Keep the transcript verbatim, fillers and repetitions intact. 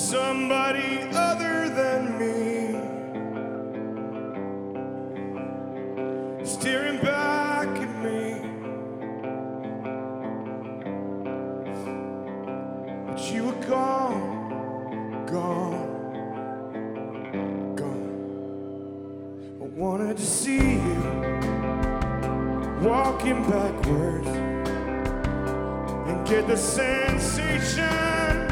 somebody other than me, staring back at me. But you were gone, gone, gone. I wanted to see you walking backwards and get the sensation